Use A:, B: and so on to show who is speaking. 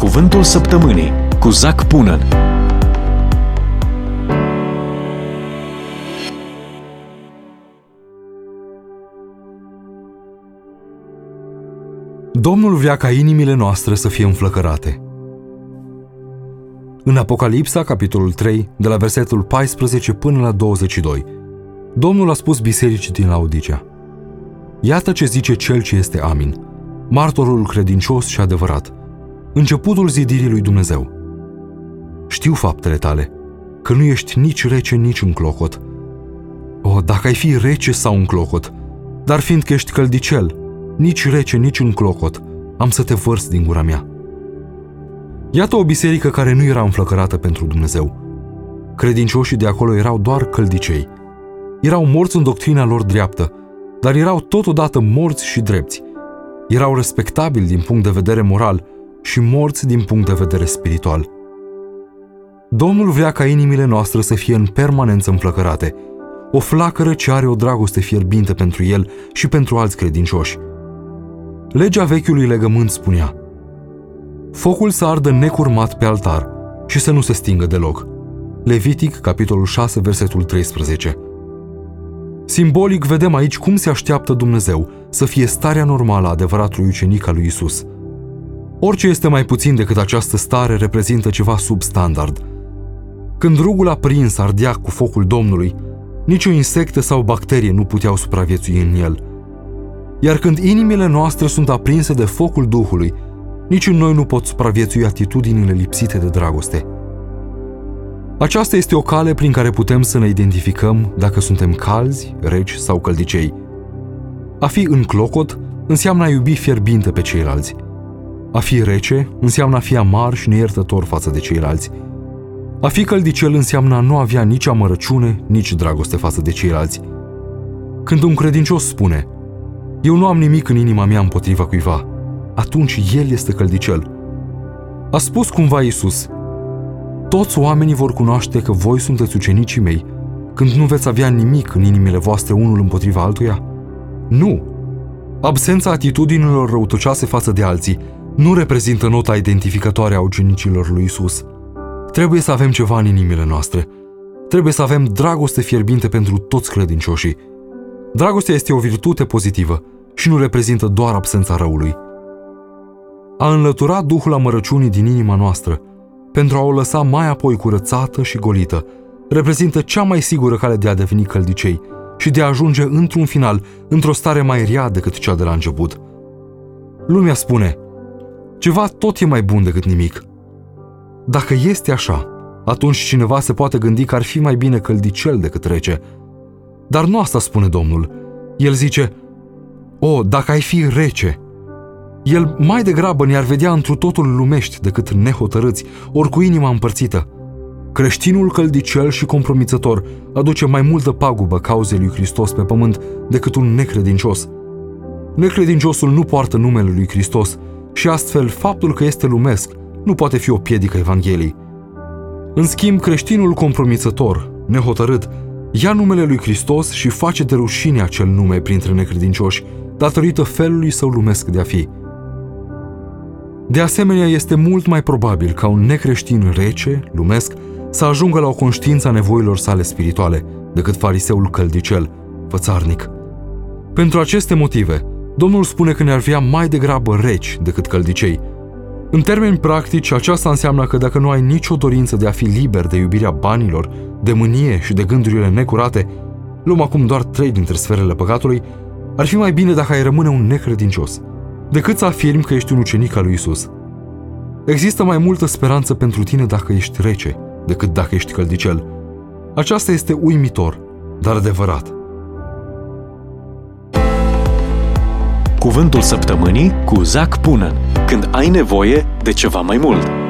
A: Cuvântul săptămânii cu Zac Punan.
B: Domnul vrea ca inimile noastre să fie înflăcărate. În Apocalipsa, capitolul 3, de la versetul 14 până la 22, Domnul a spus bisericii din Laodicea: Iată ce zice Cel ce este Amin, martorul credincios și adevărat, începutul zidirii lui Dumnezeu. Știu faptele tale, că nu ești nici rece, nici înclocot. O, dacă ai fi rece sau înclocot, dar fiindcă ești căldicel, nici rece, nici înclocot, am să te vărs din gura mea. Iată o biserică care nu era înflăcărată pentru Dumnezeu. Credincioșii de acolo erau doar căldicei. Erau morți în doctrina lor dreaptă, dar erau totodată morți și drepți. Erau respectabili din punct de vedere moral și morți din punct de vedere spiritual. Domnul vrea ca inimile noastre să fie în permanență înflăcărate, o flacără ce are o dragoste fierbinte pentru El și pentru alți credincioși. Legea vechiului legământ spunea: focul să ardă necurmat pe altar și să nu se stingă deloc. Levitic, capitolul 6, versetul 13. Simbolic vedem aici cum se așteaptă Dumnezeu să fie starea normală a adevăratului ucenic al lui Isus. Orice este mai puțin decât această stare reprezintă ceva substandard. Când rugul aprins ardea cu focul Domnului, nicio insectă sau bacterie nu puteau supraviețui în el. Iar când inimile noastre sunt aprinse de focul Duhului, nici în noi nu pot supraviețui atitudinile lipsite de dragoste. Aceasta este o cale prin care putem să ne identificăm dacă suntem calzi, reci sau căldicei. A fi înclocot înseamnă a iubi fierbinte pe ceilalți. A fi rece înseamnă a fi amar și neiertător față de ceilalți. A fi căldicel înseamnă a nu avea nici amărăciune, nici dragoste față de ceilalți. Când un credincios spune: eu nu am nimic în inima mea împotriva cuiva, atunci el este căldicel. A spus cumva Iisus: toți oamenii vor cunoaște că voi sunteți ucenicii mei când nu veți avea nimic în inimile voastre unul împotriva altuia? Nu! Absența atitudinilor răutăcioase față de alții nu reprezintă nota identificatoare a ucenicilor lui Iisus. Trebuie să avem ceva în inimile noastre. Trebuie să avem dragoste fierbinte pentru toți credincioșii. Dragostea este o virtute pozitivă și nu reprezintă doar absența răului. A înlătura duhul amărăciunii din inima noastră, pentru a o lăsa mai apoi curățată și golită, reprezintă cea mai sigură cale de a deveni căldicei și de a ajunge într-un final într-o stare mai rea decât cea de la început. Lumea spune: ceva tot e mai bun decât nimic. Dacă este așa, atunci cineva se poate gândi că ar fi mai bine căldicel decât rece. Dar nu asta spune Domnul. El zice: o, dacă ai fi rece. El mai degrabă ne-ar vedea întru totul lumești decât nehotărâți, ori cu inima împărțită. Creștinul căldicel și compromițător aduce mai multă pagubă cauzei lui Hristos pe pământ decât un necredincios. Necredinciosul nu poartă numele lui Hristos și astfel faptul că este lumesc nu poate fi o piedică Evangheliei. În schimb, creștinul compromițător, nehotărât, ia numele lui Hristos și face de rușine acel nume printre necredincioși, datorită felului său lumesc de a fi. De asemenea, este mult mai probabil ca un necreștin rece, lumesc, să ajungă la o conștiință a nevoilor sale spirituale, decât fariseul căldicel, fățarnic. Pentru aceste motive, Domnul spune că ne-ar vrea mai degrabă reci decât căldicei. În termeni practici, aceasta înseamnă că dacă nu ai nicio dorință de a fi liber de iubirea banilor, de mânie și de gândurile necurate, luăm acum doar 3 dintre sferele păcatului, ar fi mai bine dacă ai rămâne un necredincios, decât să afirmi că ești un ucenic al lui Isus. Există mai multă speranță pentru tine dacă ești rece, decât dacă ești căldicel. Aceasta este uimitor, dar adevărat.
A: Cuvântul săptămânii cu Zac Punan. Când ai nevoie de ceva mai mult.